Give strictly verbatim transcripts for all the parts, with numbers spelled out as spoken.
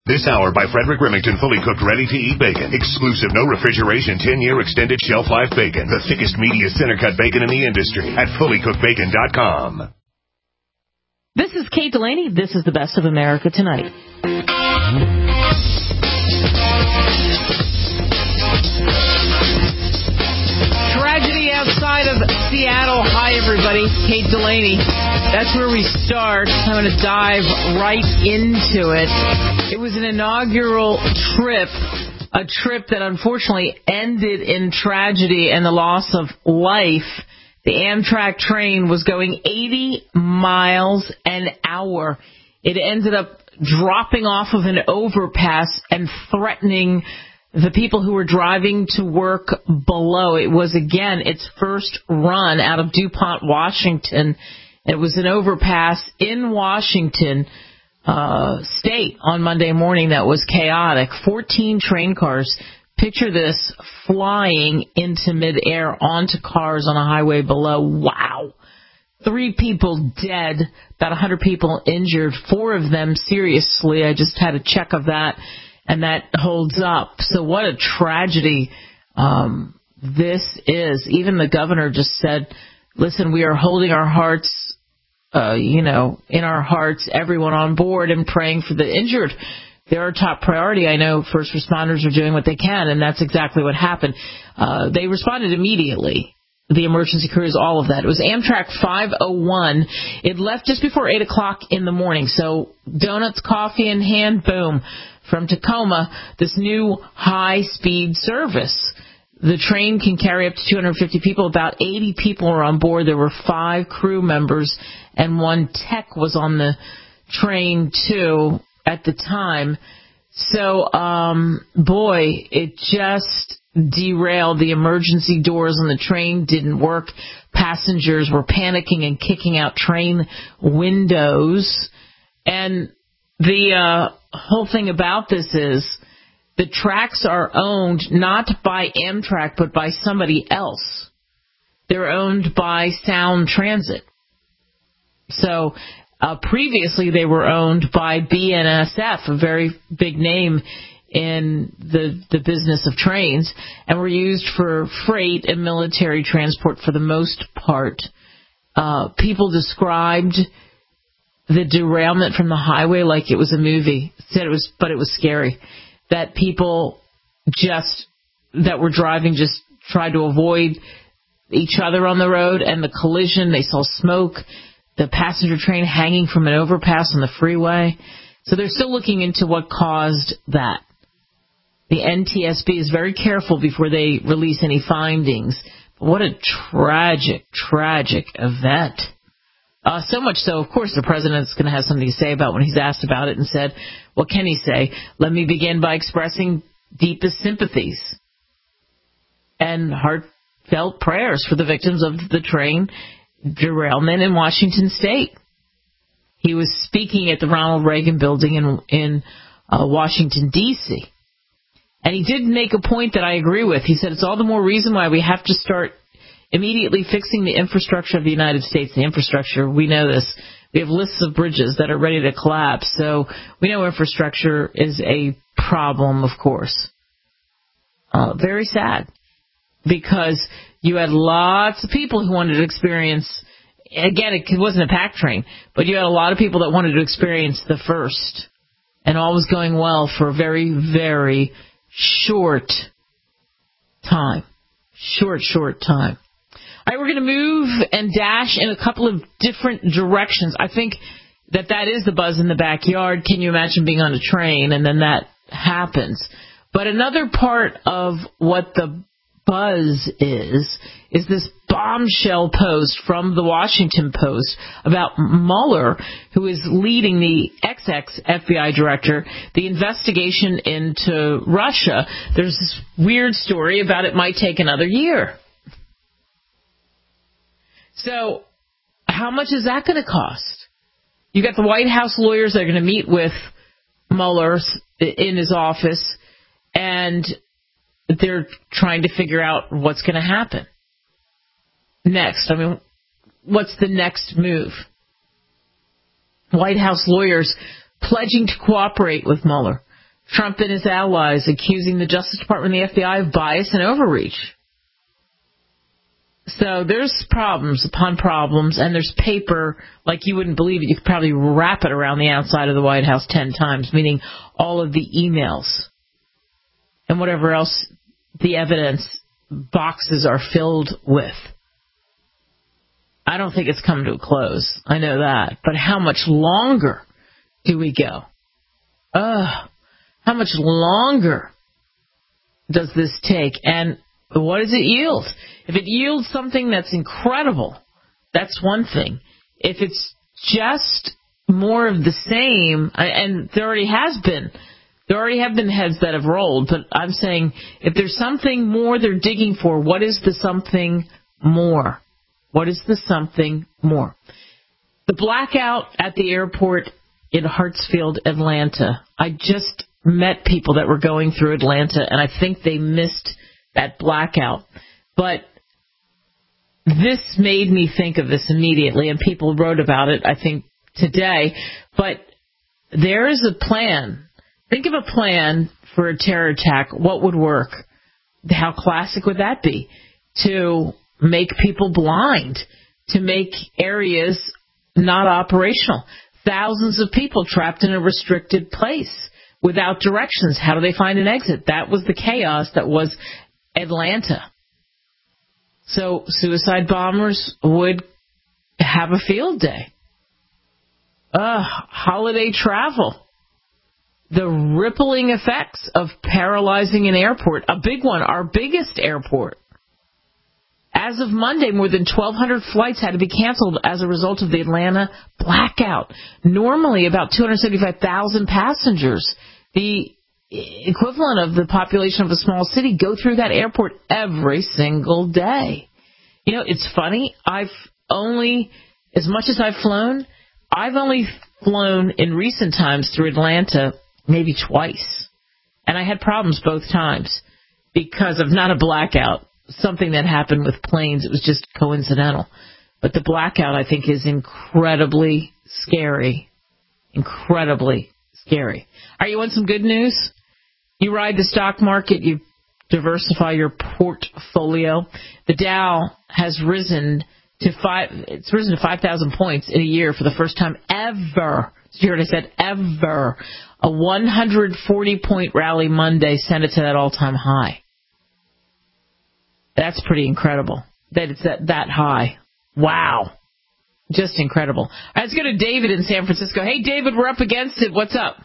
This hour by Frederick Remington, fully cooked, ready-to-eat bacon. Exclusive, no refrigeration, ten-year extended shelf life bacon. The thickest, meatiest, center-cut bacon in the industry at fully cooked bacon dot com. This is Kate Delaney. This is the Best of America Tonight. Tragedy outside of Seattle. Hi, everybody. Kate Delaney. That's where we start. I'm going to dive right into it. It was an inaugural trip, a trip that unfortunately ended in tragedy and the loss of life. The Amtrak train was going eighty miles an hour. It ended up dropping off of an overpass and threatening the people who were driving to work below. It was, again, its first run out of DuPont, Washington. It was an overpass in Washington uh, state on Monday morning that was chaotic. fourteen train cars. Picture this, flying into midair onto cars on a highway below. Wow. Three people dead, about one hundred people injured, four of them seriously. I just had a check of that, and that holds up. So what a tragedy um, this is. Even the governor just said, listen, we are holding our hearts, uh, you know, in our hearts, everyone on board, and praying for the injured. They're our top priority. I know first responders are doing what they can, and that's exactly what happened. Uh, they responded immediately. The emergency crews, all of that. It was Amtrak five oh one. It left just before eight o'clock in the morning. So donuts, coffee in hand, boom. From Tacoma, this new high-speed service. The train can carry up to two hundred fifty people. About eighty people were on board. There were five crew members, and one tech was on the train, too, at the time. So, um, boy, it just derailed. The emergency doors on the train didn't work. Passengers were panicking and kicking out train windows. And the uh, whole thing about this is the tracks are owned not by Amtrak, but by somebody else. They're owned by Sound Transit. So uh, previously they were owned by B N S F, a very big name in the the business of trains, and were used for freight and military transport for the most part. Uh, people described the derailment from the highway like it was a movie. Said it was, but it was scary. That people just that were driving just tried to avoid each other on the road, and the collision. They saw smoke. The passenger train hanging from an overpass on the freeway. So they're still looking into what caused that. The N T S B is very careful before they release any findings. But what a tragic, tragic event. Uh, so much so, of course, the president's going to have something to say about when he's asked about it, and said, what can he say? Let me begin by expressing deepest sympathies and heartfelt prayers for the victims of the train derailment in Washington State. He was speaking at the Ronald Reagan Building in, in uh, Washington, D C, and he did make a point that I agree with. He said it's all the more reason why we have to start immediately fixing the infrastructure of the United States. The infrastructure, we know this. We have lists of bridges that are ready to collapse. So we know infrastructure is a problem, of course. Uh, very sad, because you had lots of people who wanted to experience, again, it wasn't a pack train, but you had a lot of people that wanted to experience the first. And all was going well for a very, very short time. Short, short time. All right, we're going to move and dash in a couple of different directions. I think that that is the buzz in the backyard. Can you imagine being on a train and then that happens? But another part of what the buzz is, is this bombshell post from the Washington Post about Mueller, who is leading the ex-ex-F B I director, the investigation into Russia. There's this weird story about it might take another year. So how much is that going to cost? You got the White House lawyers that are going to meet with Mueller in his office, and they're trying to figure out what's going to happen next. I mean, what's the next move? White House lawyers pledging to cooperate with Mueller. Trump and his allies accusing the Justice Department and the F B I of bias and overreach. So there's problems upon problems, and there's paper like you wouldn't believe it. You could probably wrap it around the outside of the White House ten times, meaning all of the emails and whatever else the evidence boxes are filled with. I don't think it's come to a close. I know that. But how much longer do we go? Ugh. How much longer does this take? And what does it yield? If it yields something that's incredible, that's one thing. If it's just more of the same, and there already has been, there already have been heads that have rolled, but I'm saying if there's something more they're digging for, what is the something more? What is the something more? The blackout at the airport in Hartsfield, Atlanta. I just met people that were going through Atlanta, and I think they missed that blackout. But this made me think of this immediately, and people wrote about it, I think, today. But there is a plan. Think of a plan for a terror attack. What would work? How classic would that be? To make people blind, to make areas not operational. Thousands of people trapped in a restricted place without directions. How do they find an exit? That was the chaos that was Atlanta. So suicide bombers would have a field day. Uh, holiday travel. The rippling effects of paralyzing an airport. A big one, our biggest airport. As of Monday, more than twelve hundred flights had to be canceled as a result of the Atlanta blackout. Normally, about two hundred seventy-five thousand passengers, the equivalent of the population of a small city, go through that airport every single day. You know, it's funny. I've only, as much as I've flown, I've only flown in recent times through Atlanta maybe twice. And I had problems both times because of not a blackout. Something that happened with planes. It was just coincidental. But the blackout, I think, is incredibly scary. Incredibly scary. Are you want some good news? You ride the stock market, you diversify your portfolio. The Dow has risen to five, it's risen to five thousand points in a year for the first time ever. You heard I said ever. A one hundred forty point rally Monday sent it to that all-time high. That's pretty incredible that it's that, that high. Wow. Just incredible. All right, let's go to David in San Francisco. Hey, David, we're up against it. What's up?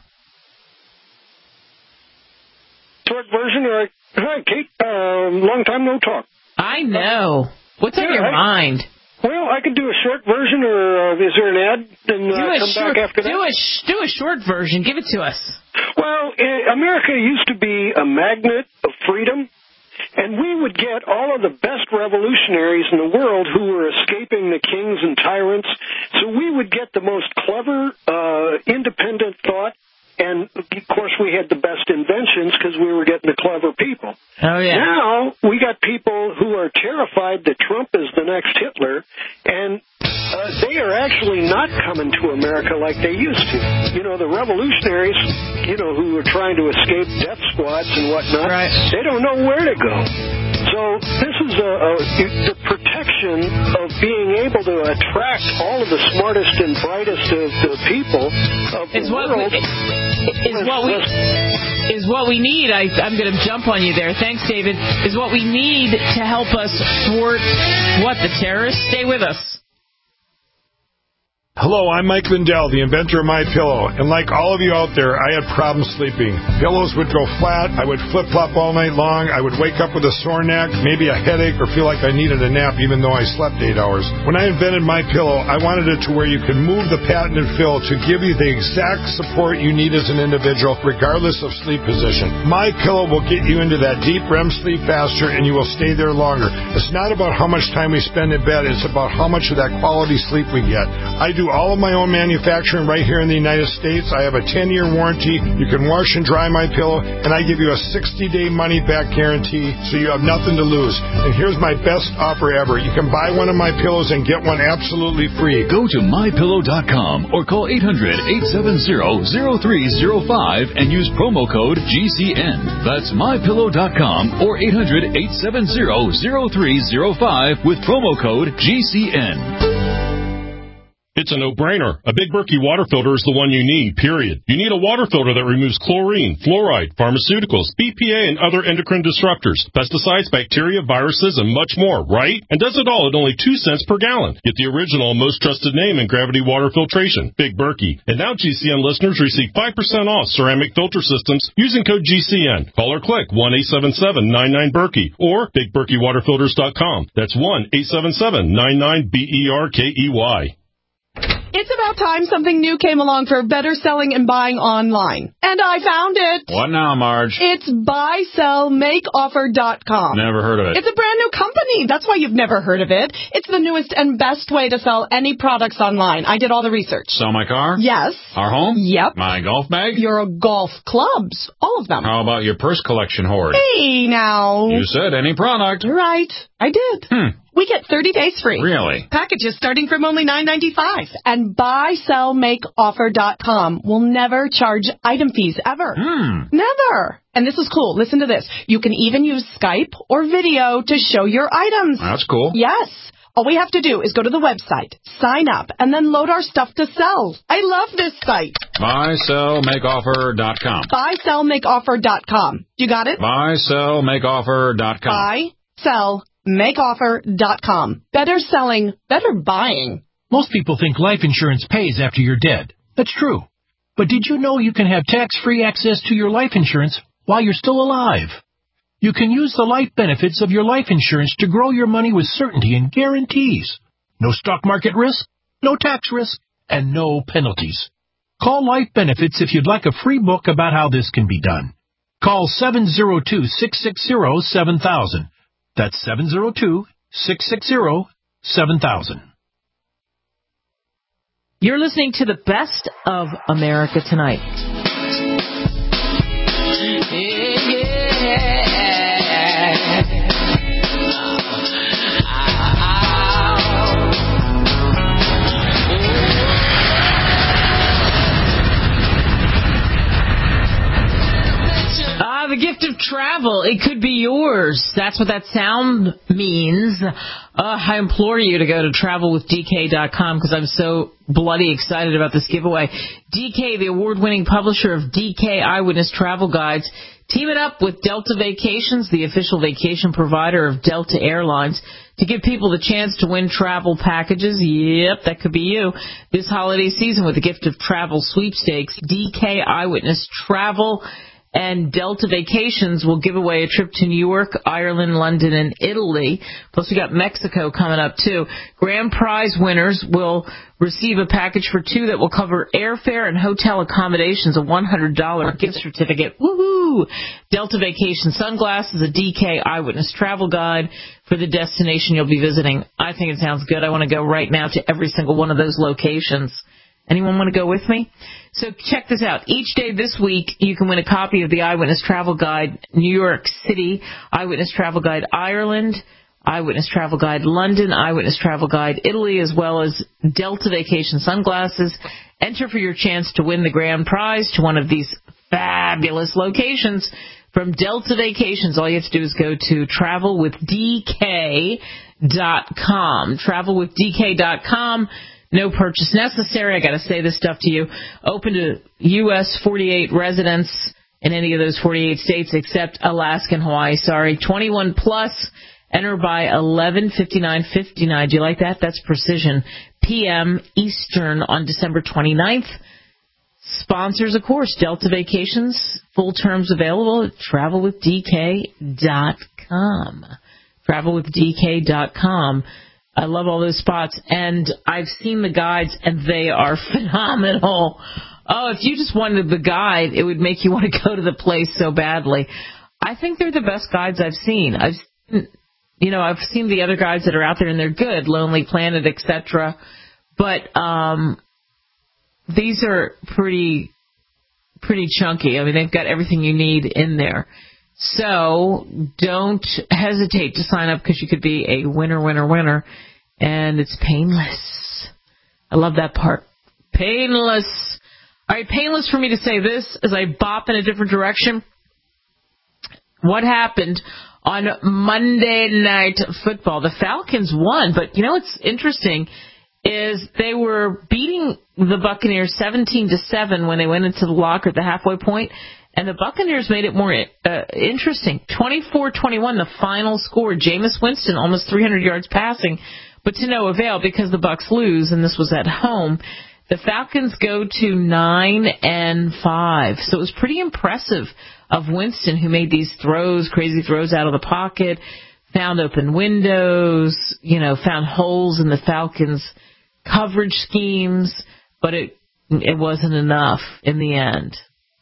Short version. Uh, hi, Kate. Uh, long time no talk. I know. What's yeah, on your I, mind? Well, I could do a short version, or uh, is there an ad? And uh, come short, back after that? Do a, do a short version. Give it to us. Well, uh, America used to be a magnet of freedom. And we would get all of the best revolutionaries in the world who were escaping the kings and tyrants. So we would get the most clever, uh, independent thought. And, of course, we had the best inventions because we were getting the clever people. Oh, yeah. Now we got people who are terrified that Trump is the next Hitler, and uh, they are actually not coming to America like they used to. You know, the revolutionaries, you know, who were trying to escape death squads and whatnot, right. They don't know where to go. So this is a, a, the protection of being able to attract all of the smartest and brightest of the people of the it's world. What we, is what we is what we need. I, I'm going to jump on you there. Thanks, David. Is what we need to help us thwart what the terrorists. Stay with us. Hello, I'm Mike Lindell, the inventor of MyPillow, and like all of you out there, I had problems sleeping. Pillows would go flat, I would flip-flop all night long, I would wake up with a sore neck, maybe a headache, or feel like I needed a nap even though I slept eight hours. When I invented MyPillow, I wanted it to where you could move the patented fill to give you the exact support you need as an individual, regardless of sleep position. MyPillow will get you into that deep R E M sleep faster, and you will stay there longer. It's not about how much time we spend in bed, it's about how much of that quality sleep we get. I do do all of my own manufacturing right here in the United States. I have a ten-year warranty. You can wash and dry my pillow, and I give you a sixty-day money-back guarantee, so you have nothing to lose. And here's my best offer ever. You can buy one of my pillows and get one absolutely free. Go to my pillow dot com or call eight hundred, eight seven zero, zero three zero five and use promo code G C N. That's my pillow dot com or eight hundred, eight seven zero, zero three zero five with promo code G C N. It's a no-brainer. A Big Berkey water filter is the one you need, period. You need a water filter that removes chlorine, fluoride, pharmaceuticals, B P A, and other endocrine disruptors, pesticides, bacteria, viruses, and much more, right? And does it all at only two cents per gallon. Get the original, most trusted name in gravity water filtration, Big Berkey. And now G C N listeners receive five percent off ceramic filter systems using code G C N. Call or click one eight seven seven, nine nine, Berkey or big berkey water filters dot com. That's one eight seven seven, nine nine, B E R K E Y. It's about time something new came along for better selling and buying online. And I found it. What now, Marge? It's buy sell make offer dot com. Never heard of it. It's a brand new company. That's why you've never heard of it. It's the newest and best way to sell any products online. I did all the research. Sell my car? Yes. Our home? Yep. My golf bag? Your golf clubs. All of them. How about your purse collection hoard? Hey, now. You said any product. Right. I did. Hmm. We get thirty days free. Really? Packages starting from only nine ninety-five. And buy sell make offer dot com will never charge item fees ever. Hmm. Never. And this is cool. Listen to this. You can even use Skype or video to show your items. That's cool. Yes. All we have to do is go to the website, sign up, and then load our stuff to sell. I love this site. buy sell make offer dot com. buy sell make offer dot com. You got it? buy sell make offer dot com. buy sell make offer dot com. Better selling, better buying. Most people think life insurance pays after you're dead. That's true. But did you know you can have tax-free access to your life insurance while you're still alive? You can use the life benefits of your life insurance to grow your money with certainty and guarantees. No stock market risk, no tax risk, and no penalties. Call Life Benefits if you'd like a free book about how this can be done. Call seven zero two, six six zero, seven thousand. That's seven zero two, six six zero, seven thousand. You're listening to the best of America Tonight. Yeah, yeah. Ah, the gift of travel. It could be yours. That's what that sound means. Uh, I implore you to go to travel with D K dot com because I'm so bloody excited about this giveaway. D K, the award-winning publisher of D K Eyewitness Travel Guides, teaming up with Delta Vacations, the official vacation provider of Delta Airlines, to give people the chance to win travel packages. Yep, that could be you. This holiday season with the gift of travel sweepstakes, D K Eyewitness Travel and Delta Vacations will give away a trip to New York, Ireland, London, and Italy. Plus, we got Mexico coming up, too. Grand prize winners will receive a package for two that will cover airfare and hotel accommodations, a one hundred dollars gift certificate. Woohoo! Delta Vacations sunglasses, a D K Eyewitness travel guide for the destination you'll be visiting. I think it sounds good. I want to go right now to every single one of those locations. Anyone want to go with me? So check this out. Each day this week, you can win a copy of the Eyewitness Travel Guide New York City, Eyewitness Travel Guide Ireland, Eyewitness Travel Guide London, Eyewitness Travel Guide Italy, as well as Delta Vacation sunglasses. Enter for your chance to win the grand prize to one of these fabulous locations from Delta Vacations. All you have to do is go to travel with D K dot com. travel with D K dot com. No purchase necessary. I got to say this stuff to you. Open to U S forty-eight residents in any of those forty-eight states except Alaska and Hawaii. Sorry. twenty-one plus. Enter by eleven fifty-nine fifty-nine. Do you like that? That's precision. P M Eastern on December twenty-ninth. Sponsors, of course, Delta Vacations. Full terms available at travel with D K dot com. travel with D K dot com. I love all those spots, and I've seen the guides, and they are phenomenal. Oh, if you just wanted the guide, it would make you want to go to the place so badly. I think they're the best guides I've seen. I've, you know, I've seen the other guides that are out there, and they're good, Lonely Planet, et cetera. But um, these are pretty pretty chunky. I mean, they've got everything you need in there. So don't hesitate to sign up because you could be a winner, winner, winner. And it's painless. I love that part. Painless. All right, painless for me to say this as I bop in a different direction. What happened on Monday Night Football? The Falcons won, but you know what's interesting is they were beating the Buccaneers seventeen to seven when they went into the locker at the halfway point, and the Buccaneers made it more uh, interesting. twenty-four twenty-one, the final score. Jameis Winston, almost three hundred yards passing, but to no avail because the Bucs lose, and this was at home. The Falcons go to nine and five, so it was pretty impressive of Winston, who made these throws, crazy throws out of the pocket, found open windows, you know, found holes in the Falcons' coverage schemes, but it it wasn't enough in the end.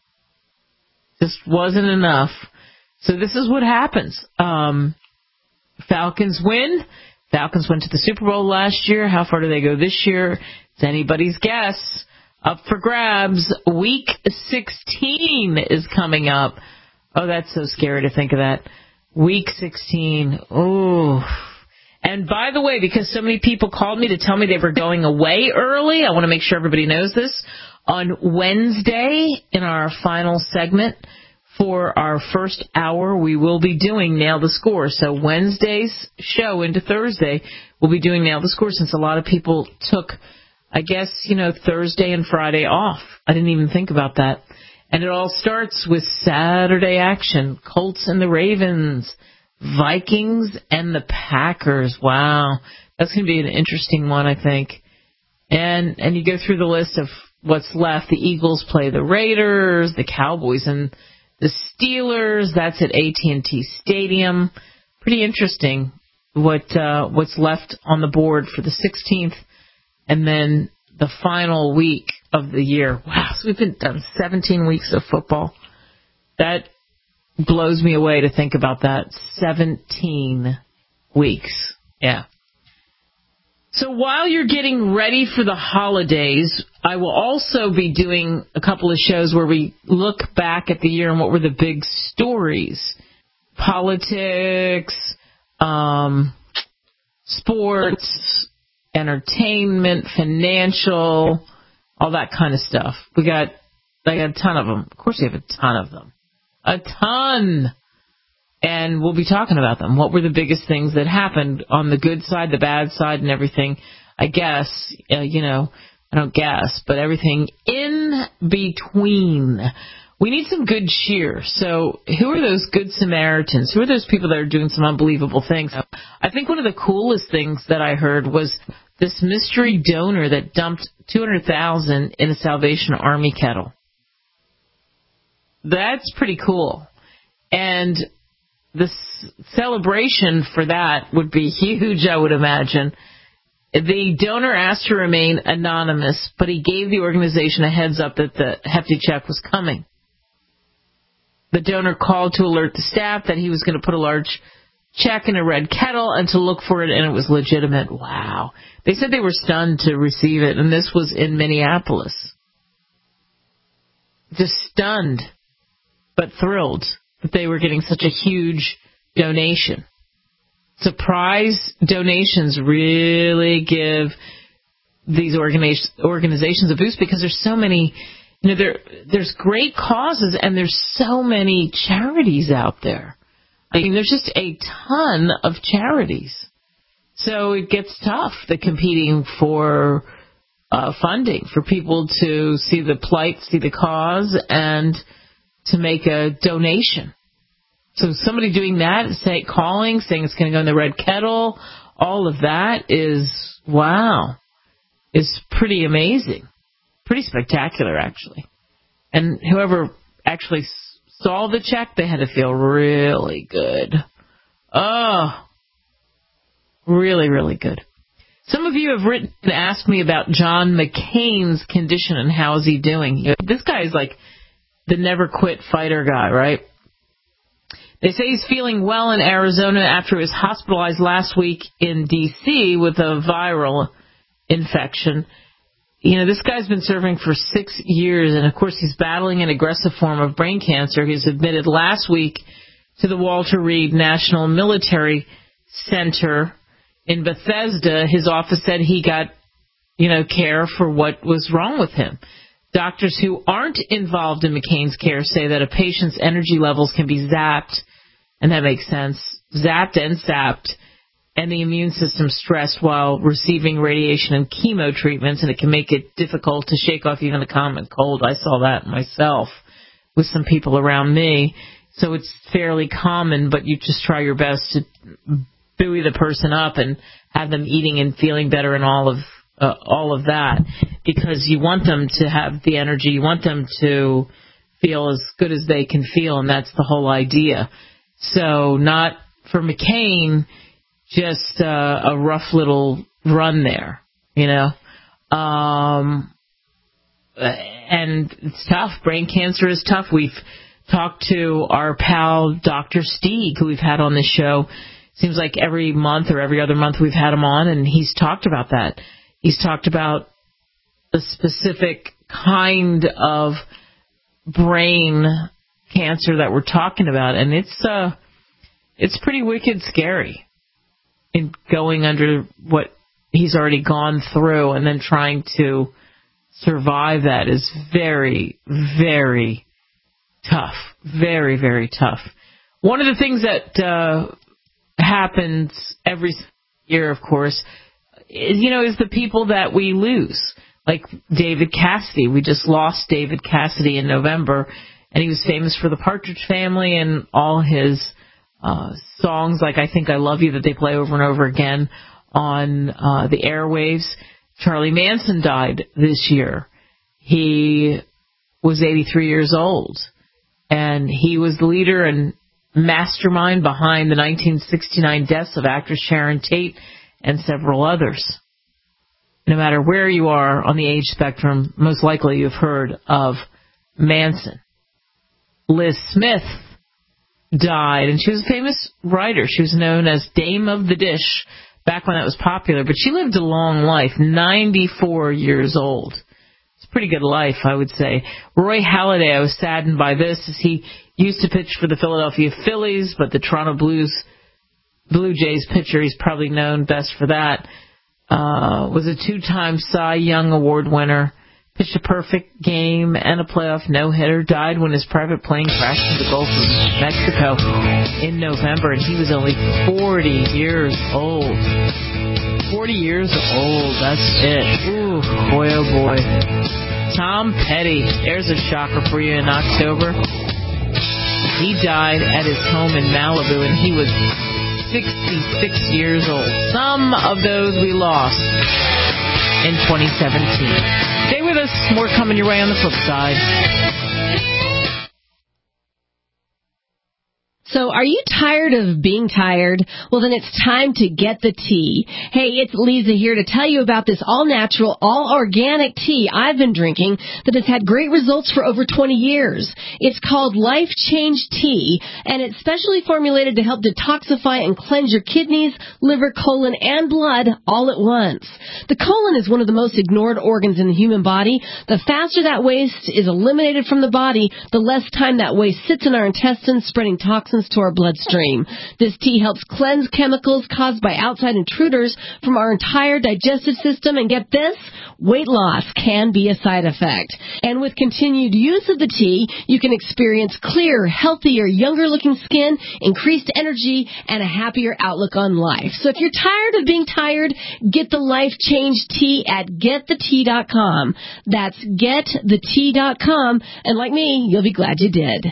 Just wasn't enough. So this is what happens. Um, Falcons win. Falcons went to the Super Bowl last year. How far do they go this year? It's anybody's guess. Up for grabs. Week sixteen is coming up. Oh, that's so scary to think of that. Week sixteen. Ooh. And by the way, because so many people called me to tell me they were going away early, I want to make sure everybody knows this. On Wednesday, in our final segment for our first hour, we will be doing Nail the Score. So Wednesday's show into Thursday, we'll be doing Nail the Score since a lot of people took, I guess, you know, Thursday and Friday off. I didn't even think about that. And it all starts with Saturday action. Colts and the Ravens. Vikings and the Packers. Wow. That's going to be an interesting one, I think. And and you go through the list of what's left. The Eagles play the Raiders, the Cowboys and the Steelers. That's at A T and T Stadium. Pretty interesting what uh, what's left on the board for the sixteenth. And then the final week of the year. Wow, so we've been done seventeen weeks of football. That blows me away to think about that. seventeen weeks. Yeah. So while you're getting ready for the holidays, I will also be doing a couple of shows where we look back at the year and what were the big stories. Politics, um, sports, entertainment, financial, all that kind of stuff. We got, I got a ton of them. Of course, we have a ton of them. A ton. And we'll be talking about them. What were the biggest things that happened on the good side, the bad side, and everything? I guess, uh, you know, I don't guess, but everything in between. We need some good cheer. So who are those good Samaritans? Who are those people that are doing some unbelievable things? I think one of the coolest things that I heard was this mystery donor that dumped two hundred thousand dollars in a Salvation Army kettle. That's pretty cool. And the c- celebration for that would be huge, I would imagine. The donor asked to remain anonymous, but he gave the organization a heads up that the hefty check was coming. The donor called to alert the staff that he was going to put a large check in a red kettle and to look for it, and it was legitimate. Wow. They said they were stunned to receive it, and this was in Minneapolis. Just stunned, but thrilled that they were getting such a huge donation. Surprise donations really give these organi- organizations a boost because there's so many, you know, there there's great causes and there's so many charities out there. I mean, there's just a ton of charities. So it gets tough, the competing for uh, funding, for people to see the plight, see the cause, and to make a donation. So somebody doing that, say, calling, saying it's going to go in the red kettle, all of that is, wow, is pretty amazing. Pretty spectacular, actually. And whoever actually saw the check, they had to feel really good. Oh, really, really good. Some of you have written and asked me about John McCain's condition and how is he doing. This guy is like the never quit fighter guy, right? They say he's feeling well in Arizona after he was hospitalized last week in D C with a viral infection. You know, this guy's been serving for six years, and of course he's battling an aggressive form of brain cancer. He was admitted last week to the Walter Reed National Military Center in Bethesda. His office said he got, you know, care for what was wrong with him. Doctors who aren't involved in McCain's care say that a patient's energy levels can be zapped, and that makes sense, zapped and sapped, and the immune system stressed while receiving radiation and chemo treatments, and it can make it difficult to shake off even a common cold. I saw that myself with some people around me. So it's fairly common, but you just try your best to buoy the person up and have them eating and feeling better and all of uh, all of that, because you want them to have the energy. You want them to feel as good as they can feel, and that's the whole idea. So not for McCain, just uh, a rough little run there, you know. Um, and it's tough. Brain cancer is tough. We've talked to our pal Doctor Stieg, who we've had on this show. Seems like every month or every other month we've had him on, and he's talked about that. He's talked about the specific kind of brain cancer that we're talking about, and it's uh, it's pretty wicked scary in going under what he's already gone through, and then trying to survive that is very, very tough. Very, very tough. One of the things that uh, happens every year, of course, is, you know, is the people that we lose. Like David Cassidy. We just lost David Cassidy in November, and he was famous for the Partridge Family and all his uh, songs like I Think I Love You that they play over and over again on uh, the airwaves. Charlie Manson died this year. He was eighty-three years old, and he was the leader and mastermind behind the nineteen sixty-nine deaths of actress Sharon Tate and several others. No matter where you are on the age spectrum, most likely you've heard of Manson. Liz Smith died, and she was a famous writer. She was known as Dame of the Dish back when that was popular, but she lived a long life, ninety-four years old. It's a pretty good life, I would say. Roy Halladay, I was saddened by this, as he used to pitch for the Philadelphia Phillies, but the Toronto Blues, Blue Jays pitcher, he's probably known best for that, uh, was a two-time Cy Young Award winner, pitched a perfect game and a playoff no-hitter, died when his private plane crashed into the Gulf of Mexico in November, and he was only forty years old. forty years old, that's it. Ooh, boy, oh boy. Tom Petty, there's a shocker for you in October. He died at his home in Malibu, and he was sixty-six years old. Some of those we lost in twenty seventeen. Stay with us. More coming your way on the flip side. So are you tired of being tired? Well, then it's time to get the tea. Hey, it's Lisa here to tell you about this all-natural, all-organic tea I've been drinking that has had great results for over twenty years. It's called Life Change Tea, and it's specially formulated to help detoxify and cleanse your kidneys, liver, colon, and blood all at once. The colon is one of the most ignored organs in the human body. The faster that waste is eliminated from the body, the less time that waste sits in our intestines, spreading toxins to our bloodstream. This tea helps cleanse chemicals caused by outside intruders from our entire digestive system, and get this, weight loss can be a side effect. And with continued use of the tea, you can experience clearer, healthier, younger-looking skin, increased energy, and a happier outlook on life. So if you're tired of being tired, get the Life Change Tea at get the tea dot com. That's get the tea dot com, and like me, you'll be glad you did.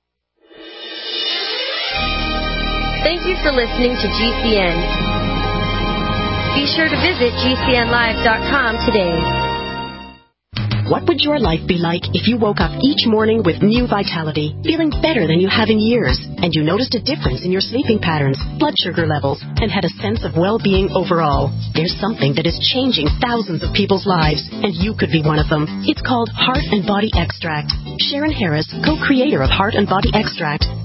Thank you for listening to G C N. Be sure to visit G C N live dot com today. What would your life be like if you woke up each morning with new vitality, feeling better than you have in years, and you noticed a difference in your sleeping patterns, blood sugar levels, and had a sense of well-being overall? There's something that is changing thousands of people's lives, and you could be one of them. It's called Heart and Body Extract. Sharon Harris, co-creator of Heart and Body Extract,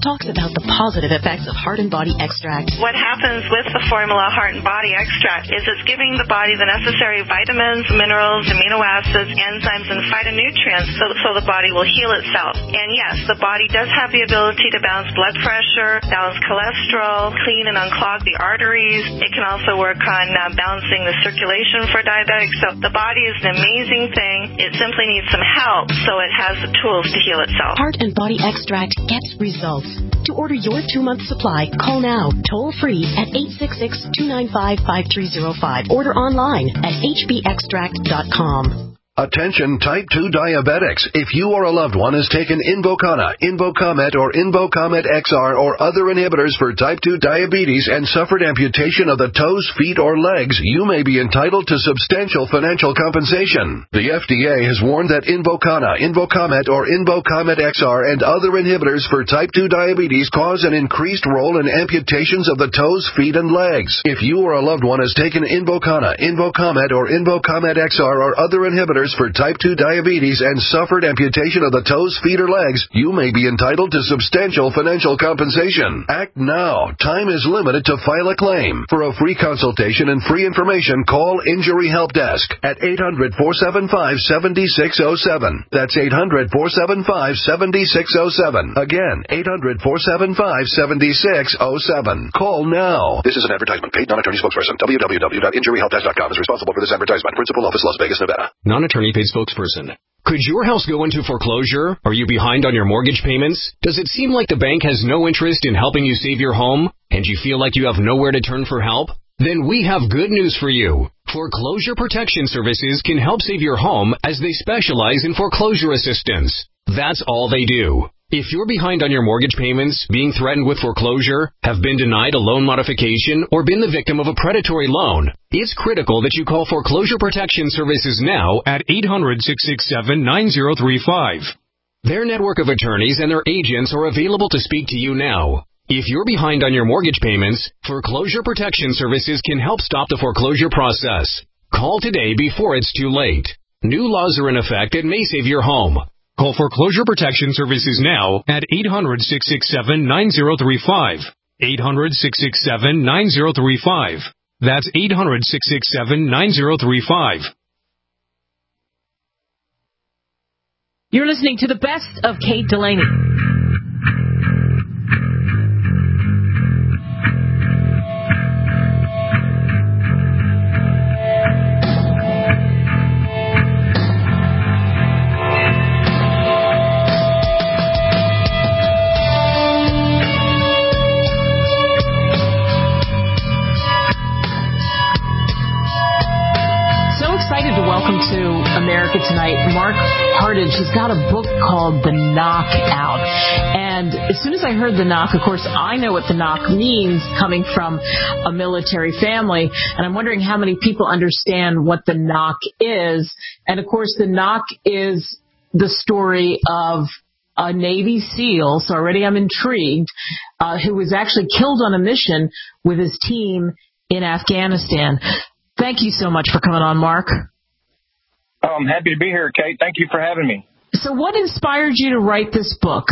talks about the positive effects of Heart and Body Extract. What happens with the formula Heart and Body Extract is it's giving the body the necessary vitamins, minerals, amino acids, enzymes, and phytonutrients so, so the body will heal itself. And yes, the body does have the ability to balance blood pressure, balance cholesterol, clean and unclog the arteries. It can also work on uh, balancing the circulation for diabetics. So the body is an amazing thing. It simply needs some help so it has the tools to heal itself. Heart and Body Extract gets results. To order your two-month supply, call now, toll-free at eight six six, two nine five, five three zero five. Order online at h b extract dot com. Attention type two diabetics. If you or a loved one has taken Invokana, Invocomet, or Invocomet X R or other inhibitors for type two diabetes and suffered amputation of the toes, feet, or legs, you may be entitled to substantial financial compensation. The F D A has warned that Invokana, Invocomet, or Invocomet X R and other inhibitors for type two diabetes cause an increased role in amputations of the toes, feet, and legs. If you or a loved one has taken Invokana, Invocomet, or Invocomet X R or other inhibitors for type two diabetes and suffered amputation of the toes, feet, or legs, you may be entitled to substantial financial compensation. Act now. Time is limited to file a claim. For a free consultation and free information, call Injury Help Desk at eight hundred, four seven five, seven six zero seven. That's eight hundred, four seven five, seven six zero seven. Again, eight hundred, four seven five, seven six zero seven. Call now. This is an advertisement. Paid non-attorney spokesperson. w w w dot injury help desk dot com is responsible for this advertisement. Principal office, Las Vegas, Nevada. Non-attorney paid spokesperson. Could your house go into foreclosure? Are you behind on your mortgage payments? Does it seem like the bank has no interest in helping you save your home? And you feel like you have nowhere to turn for help? Then we have good news for you. Foreclosure Protection Services can help save your home as they specialize in foreclosure assistance. That's all they do. If you're behind on your mortgage payments, being threatened with foreclosure, have been denied a loan modification, or been the victim of a predatory loan, it's critical that you call Foreclosure Protection Services now at eight hundred, six six seven, nine zero three five. Their network of attorneys and their agents are available to speak to you now. If you're behind on your mortgage payments, Foreclosure Protection Services can help stop the foreclosure process. Call today before it's too late. New laws are in effect that may save your home. Call Foreclosure Protection Services now at eight hundred, six six seven, nine zero three five. eight hundred, six six seven, nine zero three five. That's eight hundred, six six seven, nine zero three five. You're listening to the best of Kate Delaney. Welcome to America Tonight. Mark Hardage has got a book called The Knockout. And as soon as I heard the knock, of course, I know what the knock means coming from a military family. And I'm wondering how many people understand what the knock is. And, of course, the knock is the story of a Navy SEAL, so already I'm intrigued, uh, who was actually killed on a mission with his team in Afghanistan. Thank you so much for coming on, Mark. Oh, I'm happy to be here, Kate. Thank you for having me. So what inspired you to write this book?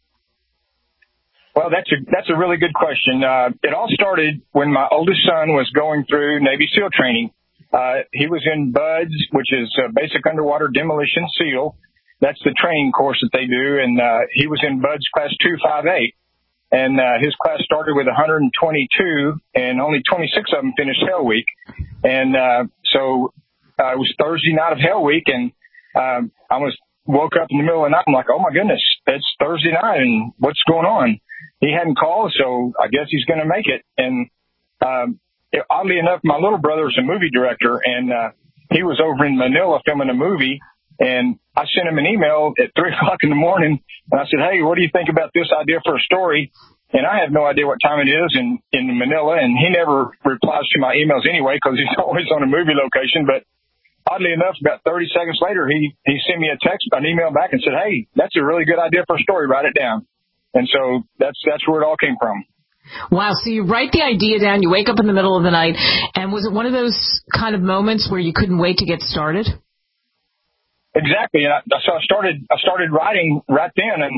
Well, that's a that's a really good question. Uh, it all started when my oldest son was going through Navy SEAL training. Uh, he was in BUDS, which is uh, Basic Underwater Demolition SEAL. That's the training course that they do, and uh, he was in BUDS Class two fifty-eight. And uh, his class started with one hundred twenty-two, and only twenty-six of them finished Hell Week. And uh, so uh, it was Thursday night of Hell Week, and um, I was woke up in the middle of the night. I'm like, oh, my goodness, it's Thursday night, and what's going on? He hadn't called, so I guess he's going to make it. And um, it, oddly enough, my little brother is a movie director, and uh, he was over in Manila filming a movie. And I sent him an email at three o'clock in the morning, and I said, hey, what do you think about this idea for a story? And I have no idea what time it is in, in Manila, and he never replies to my emails anyway because he's always on a movie location. But oddly enough, about thirty seconds later, he, he sent me a text, an email back and said, hey, that's a really good idea for a story. Write it down. And so that's that's where it all came from. Wow. So you write the idea down, you wake up in the middle of the night, and was it one of those kind of moments where you couldn't wait to get started? Exactly. And I, so I started, I started writing right then. And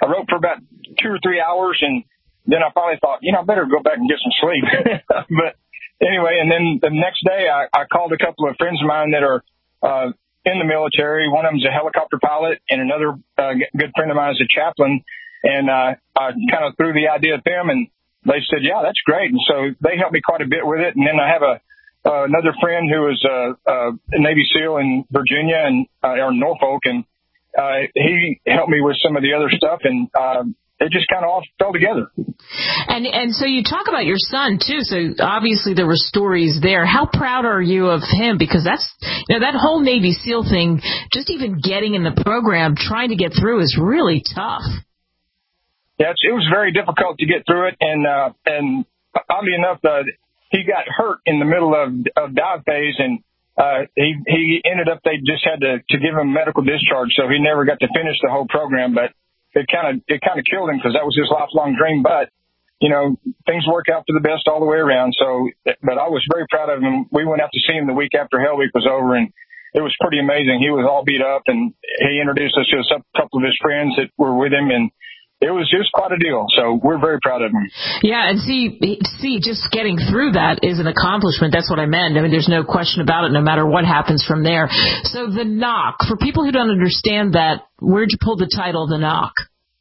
I wrote for about two or three hours, and then I finally thought, you know, I better go back and get some sleep. But anyway, and then the next day I, I called a couple of friends of mine that are uh, in the military. One of them's a helicopter pilot, and another uh, good friend of mine is a chaplain. And uh, I kind of threw the idea at them, and they said, yeah, that's great. And so they helped me quite a bit with it. And then I have a uh, another friend who is a, a Navy SEAL in Virginia and uh, or Norfolk, and uh, he helped me with some of the other stuff, and uh, it just kind of all fell together. And and so you talk about your son too. So obviously there were stories there. How proud are you of him? Because that's, you know, that whole Navy SEAL thing, just even getting in the program, trying to get through is really tough. Yeah, it's, it was very difficult to get through it. And, uh, and oddly enough, uh, he got hurt in the middle of, of dive phase, and, uh, he, he ended up, they just had to, to give him medical discharge. So he never got to finish the whole program, but it kind of, it kind of killed him because that was his lifelong dream. But, you know, things work out for the best all the way around. So, but I was very proud of him. We went out to see him the week after Hell Week was over, and it was pretty amazing. He was all beat up, and he introduced us to a couple of his friends that were with him, and it was just quite a deal. So we're very proud of him. Yeah, and see, see, just getting through that is an accomplishment. That's what I meant. I mean, there's no question about it, no matter what happens from there. So The Knock, for people who don't understand that, where'd you pull the title, The Knock?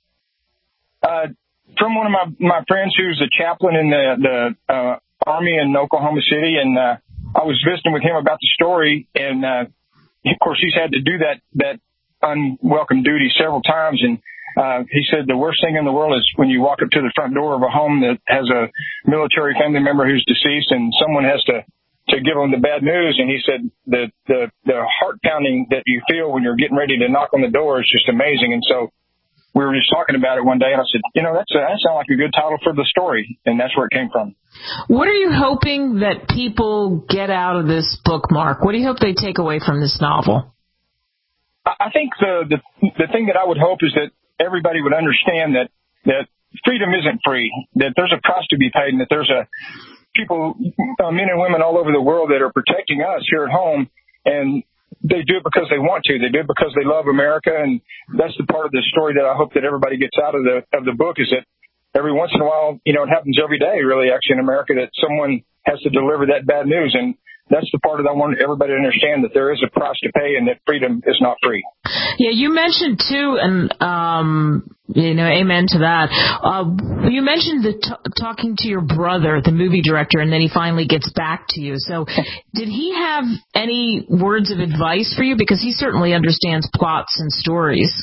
Uh, from one of my, my friends who's a chaplain in the, the uh, Army in Oklahoma City, and uh, I was visiting with him about the story, and uh, of course he's had to do that, that unwelcome duty several times, and Uh, he said the worst thing in the world is when you walk up to the front door of a home that has a military family member who's deceased, and someone has to, to give them the bad news. And he said the, the, the heart pounding that you feel when you're getting ready to knock on the door is just amazing. And so we were just talking about it one day, and I said, you know, that's a, that sounds like a good title for the story. And that's where it came from. What are you hoping that people get out of this book, Mark? What do you hope they take away from this novel? I think the, the, the thing that I would hope is that everybody would understand that, that freedom isn't free, that there's a price to be paid, and that there's a people, uh, men and women all over the world that are protecting us here at home, and they do it because they want to. They do it because they love America, and that's the part of the story that I hope that everybody gets out of the of the book, is that every once in a while, you know, it happens every day, really, actually, in America, that someone has to deliver that bad news, and that's the part that I want everybody to understand, that there is a price to pay and that freedom is not free. Yeah, you mentioned, too, and, um, you know, amen to that. Uh, you mentioned the t- talking to your brother, the movie director, and then he finally gets back to you. So did he have any words of advice for you? Because he certainly understands plots and stories.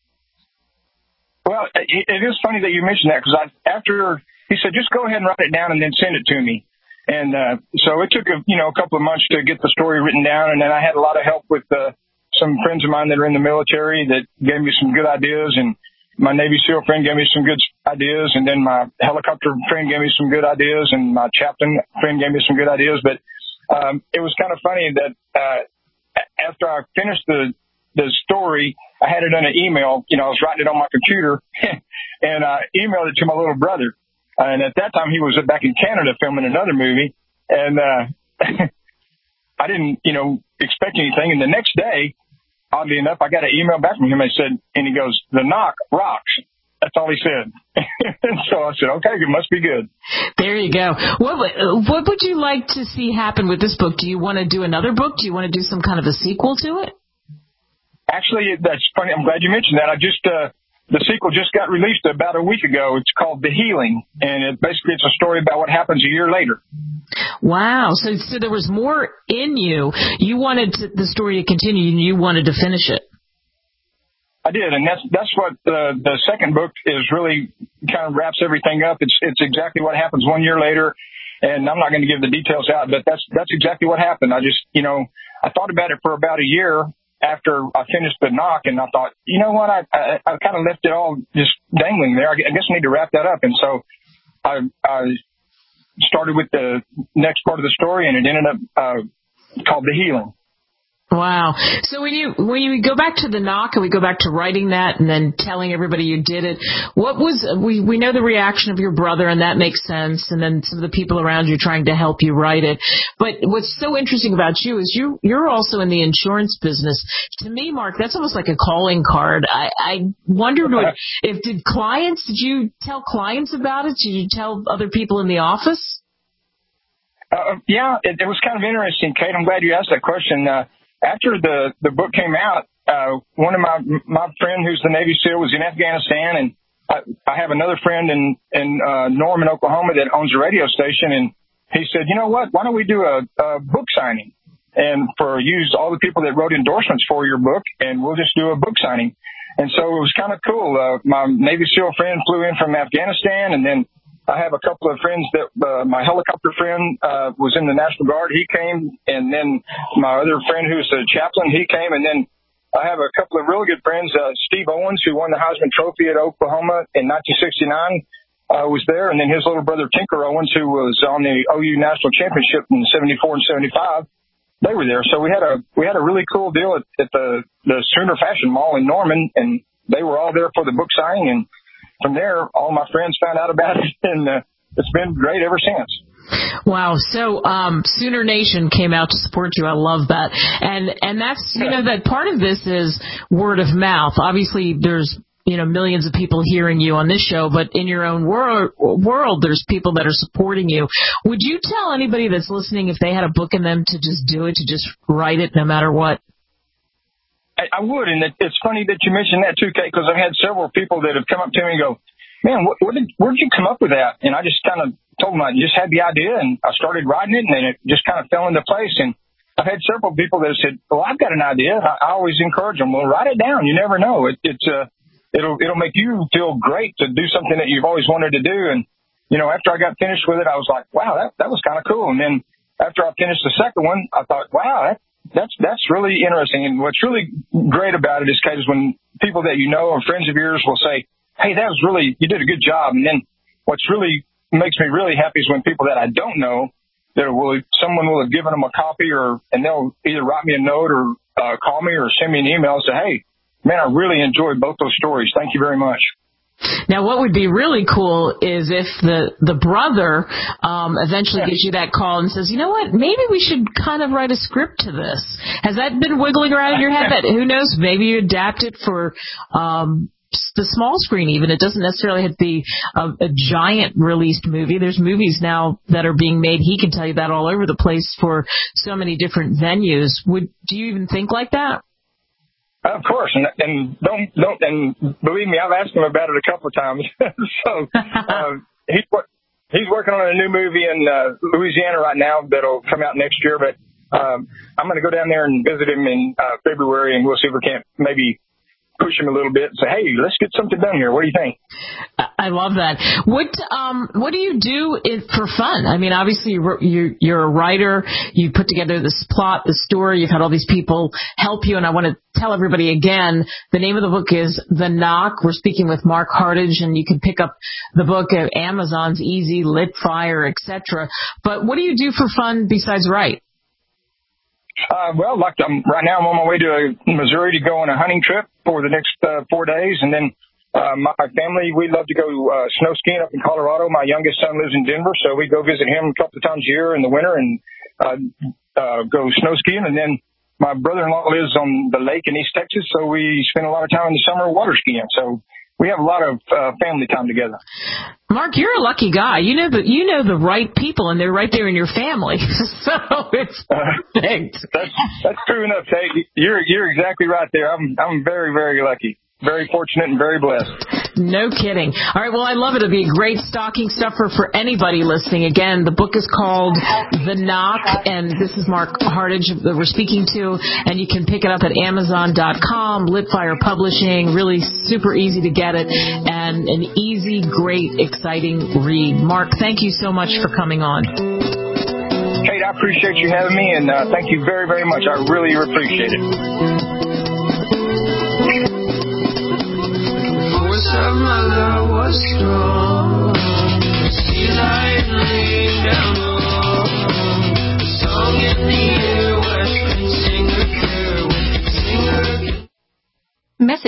Well, it, it is funny that you mentioned that, because I, after he said, just go ahead and write it down and then send it to me. And uh, so it took, a, you know, a couple of months to get the story written down. And then I had a lot of help with uh, some friends of mine that are in the military that gave me some good ideas. And my Navy SEAL friend gave me some good ideas. And then my helicopter friend gave me some good ideas. And my chaplain friend gave me some good ideas. But um, it was kind of funny that uh, after I finished the, the story, I had it in an email. You know, I was writing it on my computer and I emailed it to my little brother. Uh, and at that time, he was back in Canada filming another movie, and uh, I didn't, you know, expect anything. And the next day, oddly enough, I got an email back from him. And said, and he goes, "The Knock rocks." That's all he said. And so I said, "Okay, it must be good." There you go. What what would you like to see happen with this book? Do you want to do another book? Do you want to do some kind of a sequel to it? Actually, that's funny. I'm glad you mentioned that. I just. Uh, The sequel just got released about a week ago. It's called The Healing, and it basically it's a story about what happens a year later. Wow. So, so there was more in you. You wanted to, the story to continue, and you wanted to finish it. I did, and that's that's what the the second book is really kind of wraps everything up. It's it's exactly what happens one year later, and I'm not going to give the details out, but that's that's exactly what happened. I just, you know, I thought about it for about a year after I finished The Knock, and I thought, you know what, I I, I kind of left it all just dangling there. I guess I need to wrap that up, and so I, I started with the next part of the story, and it ended up uh, called The Healing. Wow. So when you when you go back to the knock and we go back to writing that and then telling everybody you did it, what was we we know the reaction of your brother, and that makes sense, and then some of the people around you trying to help you write it. But what's so interesting about you is you you're also in the insurance business. To me, Mark, that's almost like a calling card. I, I wondered what, if did clients did you tell clients about it? Did you tell other people in the office? Uh, yeah, it, it was kind of interesting, Kate. I'm glad you asked that question. Uh, After the, the book came out, uh, one of my, my friend who's the Navy SEAL was in Afghanistan, and I, I have another friend in, in, uh, Norman, Oklahoma that owns a radio station, and he said, you know what, why don't we do a, a book signing and for use all the people that wrote endorsements for your book, and we'll just do a book signing. And so it was kind of cool. Uh, my Navy SEAL friend flew in from Afghanistan, and then I have a couple of friends that, uh, my helicopter friend, uh, was in the National Guard. He came. And then my other friend who's a chaplain, he came. And then I have a couple of really good friends, uh, Steve Owens, who won the Heisman Trophy at Oklahoma in nineteen sixty-nine, uh, was there. And then his little brother, Tinker Owens, who was on the O U National Championship in seventy-four and seventy-five. They were there. So we had a, we had a really cool deal at, at the, the Sooner Fashion Mall in Norman, and they were all there for the book signing. And from there, all my friends found out about it, and uh, it's been great ever since. Wow. So, um, Sooner Nation came out to support you. I love that. And, and that's, you know, that part of this is word of mouth. Obviously, there's, you know, millions of people hearing you on this show, but in your own wor- world, there's people that are supporting you. Would you tell anybody that's listening if they had a book in them to just do it, to just write it no matter what? I would, and it's funny that you mentioned that too, Kate, because I've had several people that have come up to me and go, man, what, what did, where did you come up with that? And I just kind of told them I just had the idea, and I started writing it, and then it just kind of fell into place. And I've had several people that have said, well, I've got an idea. I, I always encourage them, well, write it down. You never know. It, it's uh, it'll it'll make you feel great to do something that you've always wanted to do. And, you know, after I got finished with it, I was like, wow, that, that was kind of cool. And then after I finished the second one, I thought, wow, that, That's that's really interesting. And what's really great about it is, Kate, is when people that you know or friends of yours will say, hey, that was really, you did a good job. And then what's really makes me really happy is when people that I don't know, that will, someone will have given them a copy, or and they'll either write me a note or uh, call me or send me an email and say, hey, man, I really enjoyed both those stories. Thank you very much. Now, what would be really cool is if the, the brother um, eventually gives you that call and says, you know what, maybe we should kind of write a script to this. Has that been wiggling around in your head? That who knows, maybe you adapt it for um, the small screen even. It doesn't necessarily have to be a, a giant released movie. There's movies now that are being made. He can tell you that all over the place for so many different venues. Would do you even think like that? Of course, and, and don't don't and believe me, I've asked him about it a couple of times. so uh, he's he's working on a new movie in uh, Louisiana right now that'll come out next year. But um, I'm going to go down there and visit him in uh, February, and we'll see if we can't maybe push him a little bit and say, hey, let's get something done here. What do you think? I love that. What um what do you do it for fun? I mean, obviously you're, you're you're a writer. You put together this plot, the story. You've had all these people help you, and I want to tell everybody again, the name of the book is The Knock. We're speaking with Mark Hardage, and you can pick up the book at Amazon's Easy, Litfire, et cetera. But what do you do for fun besides write? Uh, well, like I'm, right now I'm on my way to uh, Missouri to go on a hunting trip for the next uh, four days. And then uh, my family, we love to go uh, snow skiing up in Colorado. My youngest son lives in Denver, so we go visit him a couple of times a year in the winter and uh, uh, go snow skiing. And then my brother-in-law lives on the lake in East Texas, so we spend a lot of time in the summer water skiing. So we have a lot of uh, family time together. Mark, you're a lucky guy. You know the you know the right people, and they're right there in your family. So it's perfect. Uh, that's that's true enough, Tate. You're you're exactly right there. I'm I'm very very lucky, very fortunate, and very blessed. No kidding. All right, well, I love it. It'll be a great stocking stuffer for anybody listening. Again, the book is called The Knock, and this is Mark Hardage that we're speaking to, and you can pick it up at Amazon dot com, Litfire Publishing, really super easy to get it, and an easy, great, exciting read. Mark, thank you so much for coming on. Kate, I appreciate you having me, and uh, thank you very, very much. I really appreciate it. Of my love was strong. Sea light laying down low. A song in the air, west wind sing a prayer.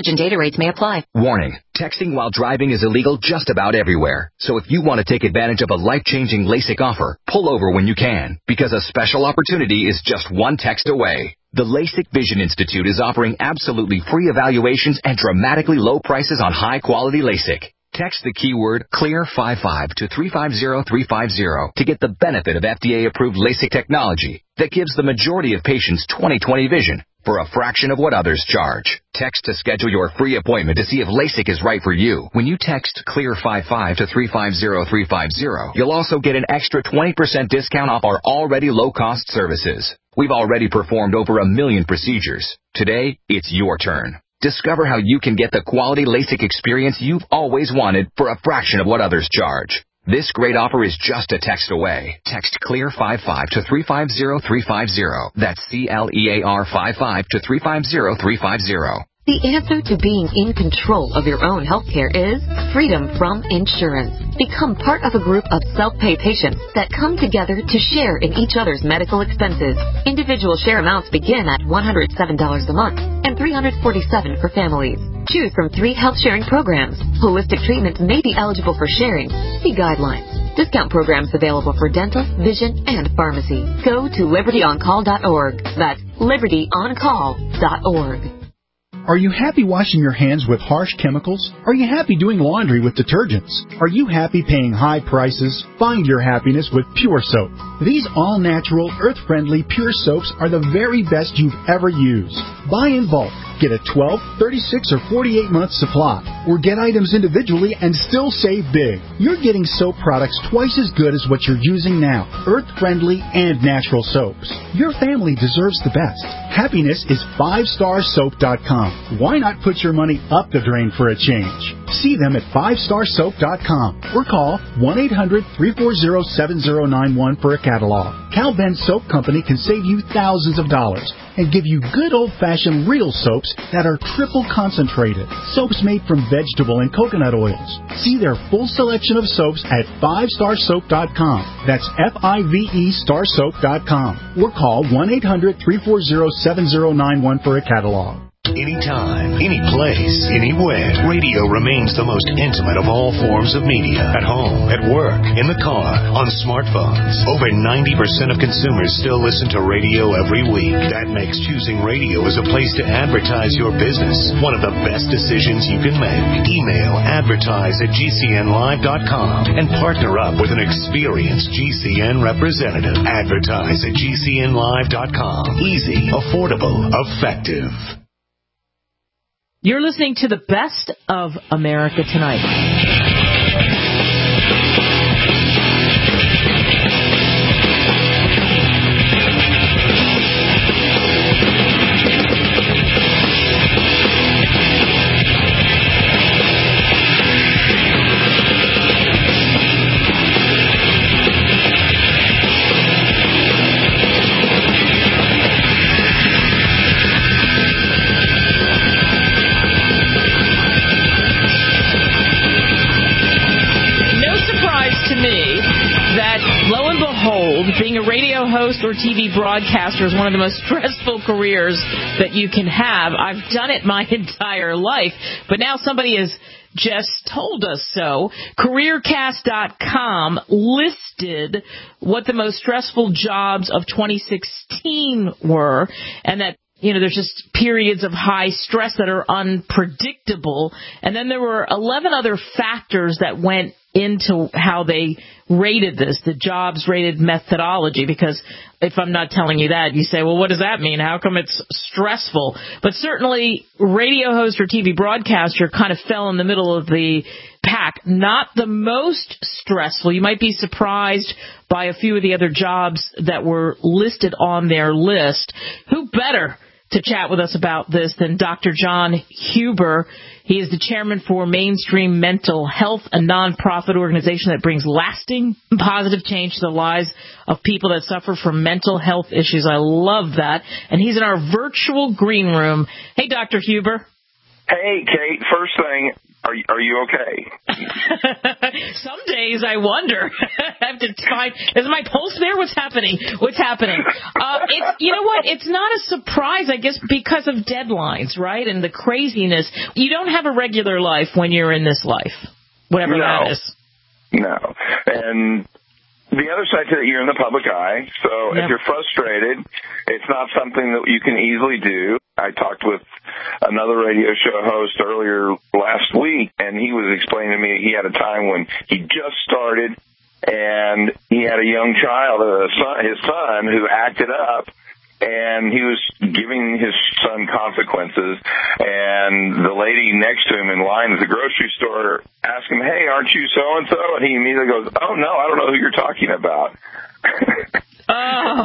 and data rates may apply. Warning, texting while driving is illegal just about everywhere. So if you want to take advantage of a life-changing LASIK offer, pull over when you can, because a special opportunity is just one text away. The LASIK Vision Institute is offering absolutely free evaluations and dramatically low prices on high-quality LASIK. Text the keyword CLEAR fifty-five to three five zero three five zero to get the benefit of F D A-approved LASIK technology that gives the majority of patients twenty twenty vision for a fraction of what others charge. Text to schedule your free appointment to see if LASIK is right for you. When you text CLEAR fifty-five to three five zero three five zero, you'll also get an extra twenty percent discount off our already low-cost services. We've already performed over a million procedures. Today, it's your turn. Discover how you can get the quality LASIK experience you've always wanted for a fraction of what others charge. This great offer is just a text away. Text CLEAR fifty-five to three five zero three five zero. That's C L E A R fifty-five to three five zero three five zero. The answer to being in control of your own healthcare is freedom from insurance. Become part of a group of self-pay patients that come together to share in each other's medical expenses. Individual share amounts begin at one hundred seven dollars a month and three hundred forty-seven dollars for families. Choose from three health sharing programs. Holistic treatments may be eligible for sharing. See guidelines. Discount programs available for dental, vision, and pharmacy. Go to liberty on call dot org. That's liberty on call dot org. Are you happy washing your hands with harsh chemicals? Are you happy doing laundry with detergents? Are you happy paying high prices? Find your happiness with Pure Soap. These all-natural, earth-friendly Pure Soaps are the very best you've ever used. Buy in bulk. Get a twelve, thirty-six, or forty-eight month supply. Or get items individually and still save big. You're getting soap products twice as good as what you're using now. Earth-friendly and natural soaps. Your family deserves the best. Happiness is five star soap dot com. Why not put your money up the drain for a change? See them at five star soap dot com or call one eight hundred three four zero seven zero nine one for a catalog. Cal Ben Soap Company can save you thousands of dollars and give you good old-fashioned real soaps that are triple concentrated. Soaps made from vegetable and coconut oils. See their full selection of soaps at five star soap dot com. That's F I V E star soap dot com. Or call one eight hundred three four zero seven zero nine one for a catalog. Anytime, any place, anywhere, radio remains the most intimate of all forms of media. At home, at work, in the car, on smartphones. Over ninety percent of consumers still listen to radio every week. That makes choosing radio as a place to advertise your business one of the best decisions you can make. Email advertise at G C N live dot com and partner up with an experienced G C N representative. Advertise at G C N live dot com. Easy, affordable, effective. You're listening to the best of America Tonight. Being a radio host or T V broadcaster is one of the most stressful careers that you can have. I've done it my entire life, but now somebody has just told us so. career cast dot com listed what the most stressful jobs of twenty sixteen were, and that you know, there's just periods of high stress that are unpredictable. And then there were eleven other factors that went into how they rated this, the jobs rated methodology, because if I'm not telling you that, you say, well, what does that mean? How come it's stressful? But certainly radio host or T V broadcaster kind of fell in the middle of the pack. Not the most stressful. You might be surprised by a few of the other jobs that were listed on their list. Who better to chat with us about this than Doctor John Huber? He is the chairman for Mainstream Mental Health, a nonprofit organization that brings lasting positive change to the lives of people that suffer from mental health issues. I love that. And he's in our virtual green room. Hey, Doctor Huber. Hey, Kate, first thing, are you, are you okay? Some days I wonder. I have to find, is my pulse there? What's happening? What's happening? Uh, it's, you know what? It's not a surprise, I guess, because of deadlines, right? And the craziness. You don't have a regular life when you're in this life, whatever no. that is. No. And the other side to it, you're in the public eye, so yep. if you're frustrated, it's not something that you can easily do. I talked with another radio show host earlier last week, and he was explaining to me he had a time when he just started, and he had a young child, a son, his son, who acted up, and he was giving his son consequences, and the lady next to him in line at the grocery store asked him, hey, aren't you so-and-so? And he immediately goes, oh, no, I don't know who you're talking about. Oh.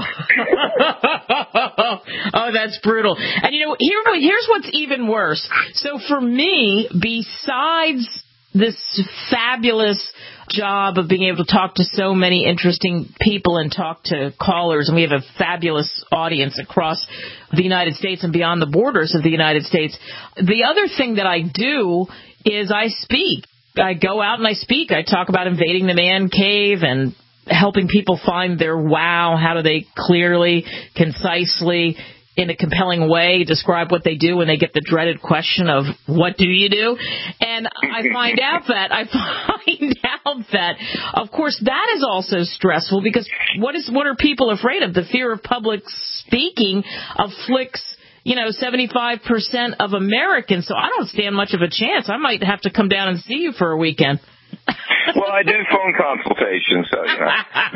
Oh, that's brutal. And, you know, here, here's what's even worse. So for me, besides this fabulous job of being able to talk to so many interesting people and talk to callers, and we have a fabulous audience across the United States and beyond the borders of the United States, the other thing that I do is I speak. I go out and I speak. I talk about invading the man cave and helping people find their wow. How do they clearly, concisely, in a compelling way describe what they do when they get the dreaded question of what do you do? And I find out that I find out that of course that is also stressful, because what is what are people afraid of? The fear of public speaking afflicts, you know, seventy-five percent of Americans. So I don't stand much of a chance. I might have to come down and see you for a weekend. Well, I do phone consultations, so, you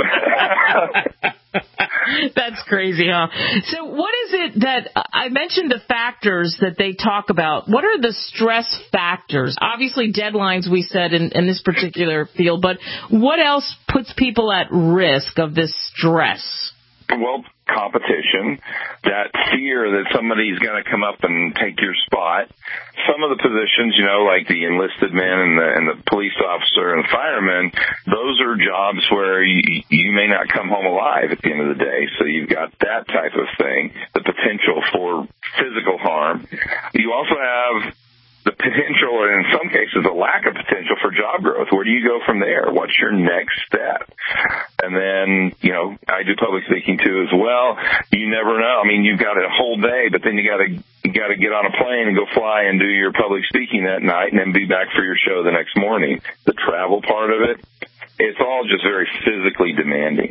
know. That's crazy, huh? So what is it that, I mentioned the factors that they talk about. What are the stress factors? Obviously deadlines, we said, in, in this particular field, but what else puts people at risk of this stress? Well, competition, that fear that somebody's going to come up and take your spot. Some of the positions, you know, like the enlisted men and the, and the police officer and the fireman, those are jobs where you, you may not come home alive at the end of the day. So you've got that type of thing, the potential for physical harm. You also have the potential, or in some cases, a lack of potential for job growth. Where do you go from there? What's your next step? And then, you know, I do public speaking too as well. You never know. I mean, you've got a whole day, but then you got to you got to get on a plane and go fly and do your public speaking that night, and then be back for your show the next morning. The travel part of it, it's all just very physically demanding.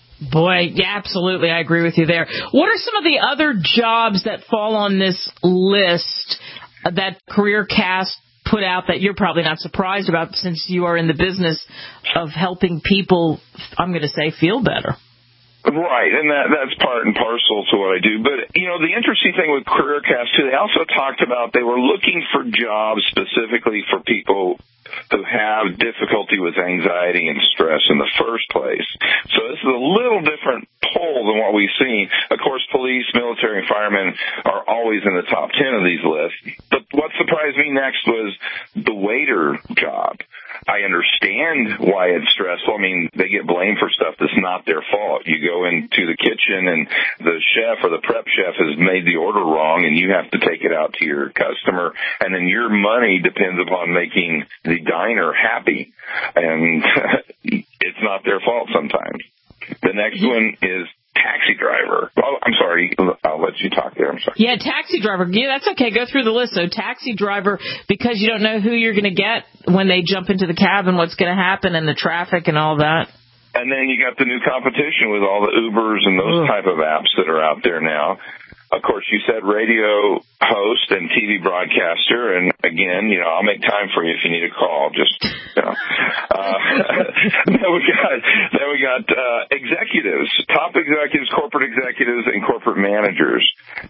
Boy, yeah, absolutely. I agree with you there. What are some of the other jobs that fall on this list that CareerCast put out that you're probably not surprised about, since you are in the business of helping people, I'm going to say, feel better? Right, and that that's part and parcel to what I do. But, you know, the interesting thing with CareerCast, too, they also talked about they were looking for jobs specifically for people who have difficulty with anxiety and stress in the first place. So this is a little different poll than what we've seen. Of course, police, military, and firemen are always in the top ten of these lists. But what surprised me next was the waiter job. I understand why it's stressful. I mean, they get blamed for stuff that's not their fault. You go into the kitchen and the chef or the prep chef has made the order wrong, and you have to take it out to your customer, and then your money depends upon making the diner happy, and it's not their fault sometimes. The next one is taxi driver. Oh, I'm sorry. I'll let you talk there. I'm sorry. Yeah, taxi driver. Yeah, that's okay. Go through the list. So taxi driver, because you don't know who you're going to get when they jump into the cab and what's going to happen and the traffic and all that. And then you got the new competition with all the Ubers and those Ugh. type of apps that are out there now. Of course, you said radio host and T V broadcaster, and again, you know, I'll make time for you if you need a call. Just, you know, uh, then we got then we got uh, executives, top executives, corporate executives, and corporate managers,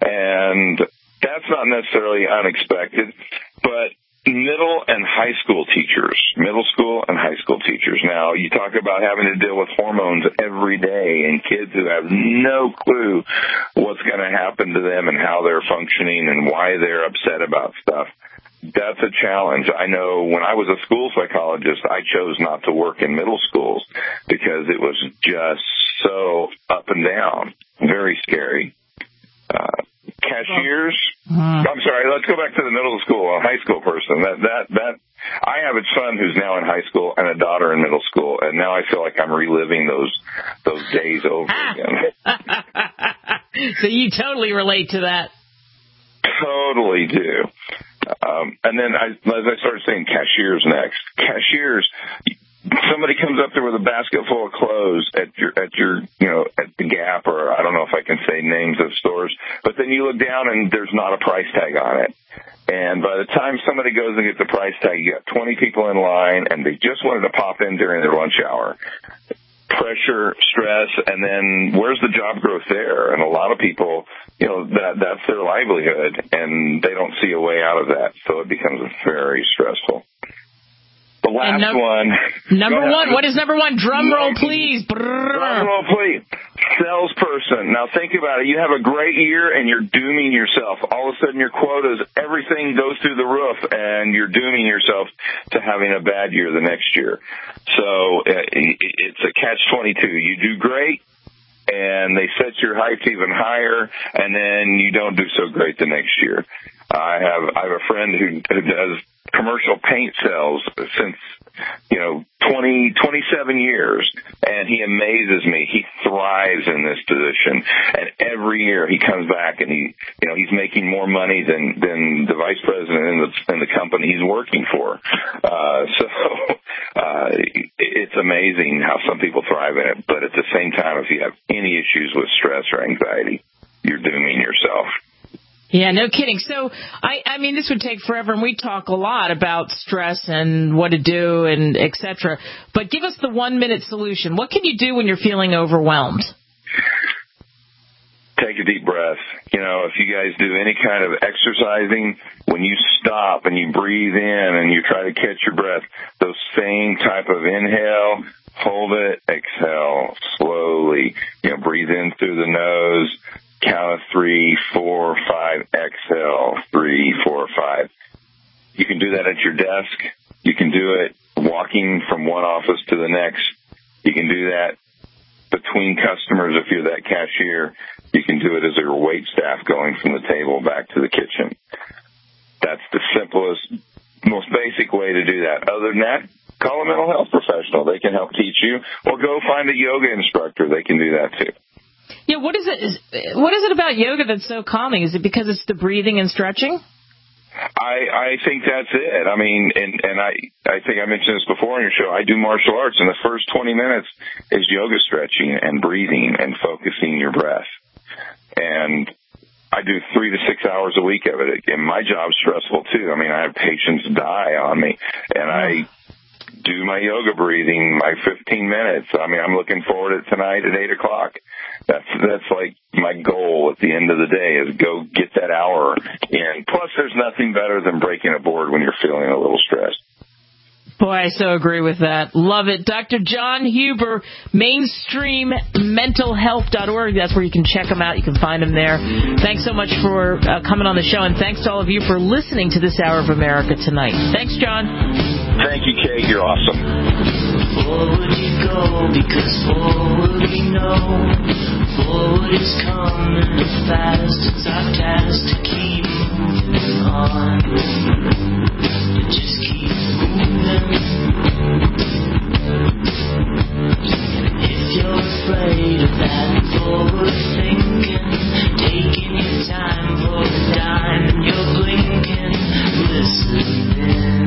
and that's not necessarily unexpected, but middle and high school teachers, middle school and high school teachers. Now, you talk about having to deal with hormones every day and kids who have no clue what's going to happen to them and how they're functioning and why they're upset about stuff. That's a challenge. I know when I was a school psychologist, I chose not to work in middle schools because it was just so up and down, very scary. Uh, cashiers, mm-hmm. I'm sorry. sorry. Let's go back to the middle school, a high school person. That that that. I have a son who's now in high school and a daughter in middle school, and now I feel like I'm reliving those those days over again. So you totally relate to that. Totally do. Um, and then I, as I started saying, cashiers next. Cashiers. Somebody comes up there with a basket full of clothes at your, at your, you know, at the Gap, or I don't know if I can say names of stores, but then you look down and there's not a price tag on it. And by the time somebody goes and gets the price tag, you got twenty people in line and they just wanted to pop in during their lunch hour. Pressure, stress, and then where's the job growth there? And a lot of people, you know, that that's their livelihood and they don't see a way out of that. So it becomes very stressful. The last num- one. Number one. What is number one? Drum roll, please. Drum roll, please. Salesperson. Now think about it. You have a great year and you're dooming yourself. All of a sudden your quotas, everything goes through the roof and you're dooming yourself to having a bad year the next year. So it's a catch twenty-two. You do great and they set your heights even higher and then you don't do so great the next year. I have I have a friend who, who does commercial paint sales since, you know, twenty, twenty-seven years, and he amazes me. He thrives in this position, and every year he comes back and he, you know, he's making more money than than the vice president in the in the company he's working for. Uh, so uh, it's amazing how some people thrive in it, but at the same time, if you have any issues with stress or anxiety, you're dooming yourself. Yeah, no kidding. So, I, I mean, this would take forever, and we talk a lot about stress and what to do and et cetera. But give us the one-minute solution. What can you do when you're feeling overwhelmed? Take a deep breath. You know, if you guys do any kind of exercising, when you stop and you breathe in and you try to catch your breath, those same type of inhale, hold it, exhale slowly. You know, breathe in through the nose. Count of three, four, five, exhale, three, four, five. You can do that at your desk. You can do it walking from one office to the next. You can do that between customers if you're that cashier. You can do it as your wait staff going from the table back to the kitchen. That's the simplest, most basic way to do that. Other than that, call a mental health professional. They can help teach you. Or go find a yoga instructor. They can do that too. Yeah, what is it? What is it about yoga that's so calming? Is it because it's the breathing and stretching? I I think that's it. I mean, and and I I think I mentioned this before on your show. I do martial arts, and the first twenty minutes is yoga stretching and breathing and focusing your breath. And I do three to six hours a week of it. And my job's stressful too. I mean, I have patients die on me, and I do my yoga breathing, my fifteen minutes. I mean, I'm looking forward to tonight at eight o'clock. That's that's like my goal at the end of the day is go get that hour in. Plus, there's nothing better than breaking a board when you're feeling a little stressed. Boy, I so agree with that. Love it. Doctor John Huber, mainstream mental health dot org. That's where you can check him out. You can find him there. Thanks so much for uh, coming on the show, and thanks to all of you for listening to this Hour of America tonight. Thanks, John. Thank you, Kate. You're awesome. Forward you go, because forward we know. Forward is coming fast. It's our task to keep moving on. To just keep moving. And if you're afraid of that forward thinking, taking your time for a dime, and you're blinking, listening.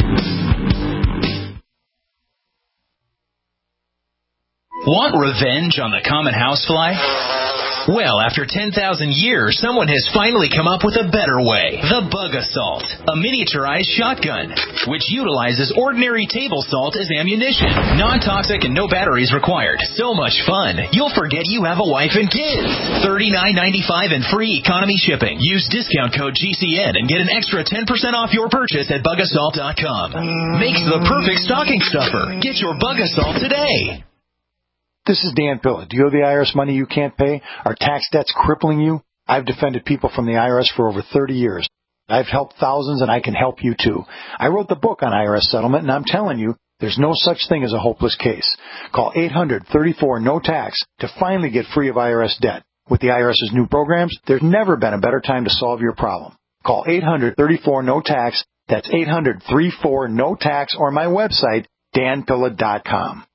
Want revenge on the common housefly? Well, after ten thousand years, someone has finally come up with a better way. The Bug Assault, a miniaturized shotgun, which utilizes ordinary table salt as ammunition. Non-toxic and no batteries required. So much fun, you'll forget you have a wife and kids. thirty-nine ninety-five and free economy shipping. Use discount code G C N and get an extra ten percent off your purchase at bug assault dot com. Makes the perfect stocking stuffer. Get your Bug Assault today. This is Dan Pilla. Do you owe the I R S money you can't pay? Are tax debts crippling you? I've defended people from the I R S for over thirty years. I've helped thousands, and I can help you too. I wrote the book on I R S settlement, and I'm telling you, there's no such thing as a hopeless case. Call eight hundred thirty-four no tax to finally get free of I R S debt. With the IRS's new programs, there's never been a better time to solve your problem. Call eight hundred, thirty-four, no tax. That's eight hundred, thirty-four, no tax, or my website, dan pilla dot com.